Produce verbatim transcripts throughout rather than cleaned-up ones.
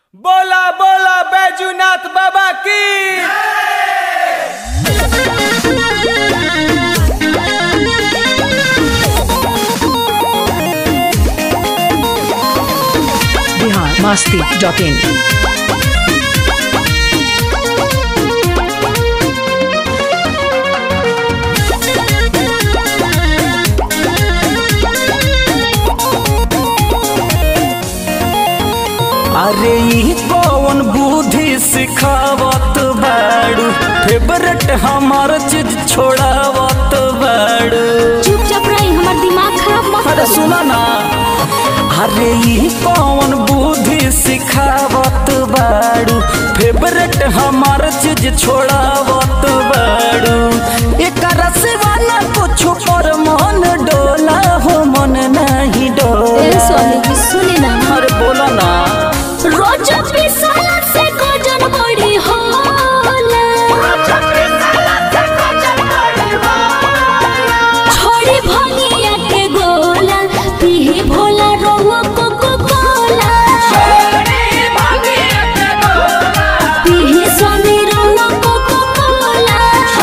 बोला बोला बैजूनाथ बाबा की। Bihar Masti dot in. अरे ई कौन बुद्धि सिखावत बाड़ू, फेवरेट हमार चीज छोड़ावत बाड़ू। चुपचाप रही, हमार दिमाग खराब मत। अरे सुना ना, अरे ई कौन बुद्धि सिखावत बाड़ू, फेवरेट हमार चीज छोड़ावत बाड़ू। एकरा सिवा ना कुछ पर मन डोला हो, मन नहीं डोला। ए सोनी की सुनी ना। अरे बोला ना। रोज पिसाला से गोजन बड़ी होला, छोड़ी भंगिया के गोला, पीही भोला रोवा कोको कोला, पीही स्वामी रोवा कोको कोला,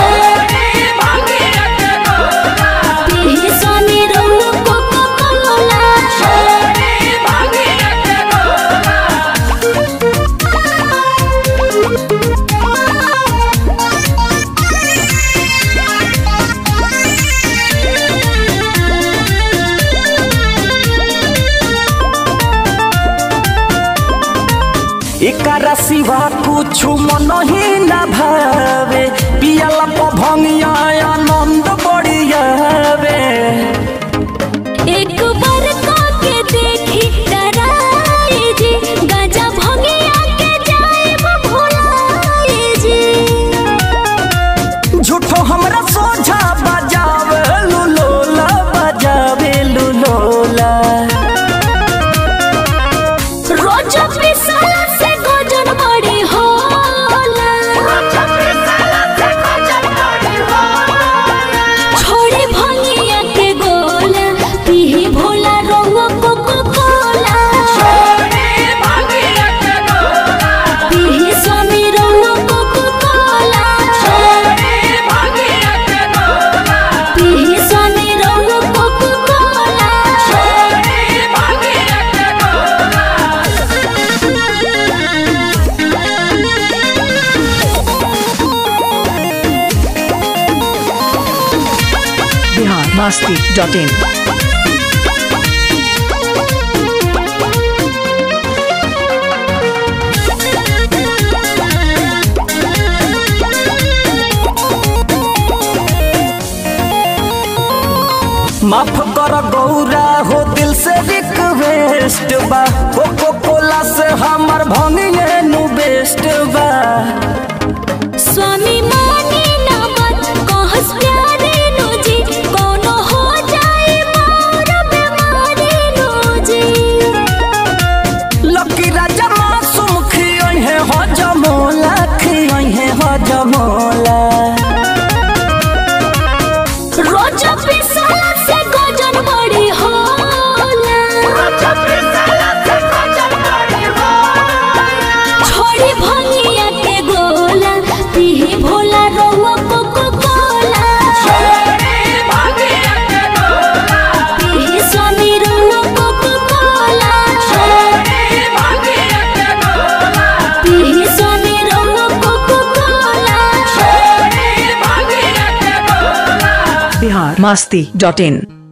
पीही स्वामी रोवा कोको कोला। एकरा सिवा कुछ मन ही न भावे, पियला भंगिया आनंद बढ़ियावे। एक बार के देखी डराई जी, गांजा भंगिया के जाए भुलाए जी। झूठो हमरा सोझा बजावे लुलोला, बजावे लुलोला। रोज पिसाला से गोजन बड़ी होला, छोड़ी भंगिया के गोला, पीही भोला रोवा कोको कोला, पीही स्वामी रोवा कोको कोला, पीही स्वामी रोवा Coca Cola. Bihar Masti dot in. माफ कर गौरा हो, दिल से रिक्वेस्ट बा, कोको कोला से हमर भंगिए नु बेस्ट बा। स्वामी मानी ना मत कहस प्यारे नु जी, कोनो हो जाए मोर बीमारी नु जी। लकी राजा मासूम खियई है हो जमोला, खियई है हो जमोला। रोज पिसाला से गोजन बड़ी होला, छोड़ी भंगिया के गोला, पीही भोला रोवा कोको कोला, पीही स्वामी रोवा कोको कोला, पीही स्वामी रोवा Coca Cola. Bihar Masti dot इन।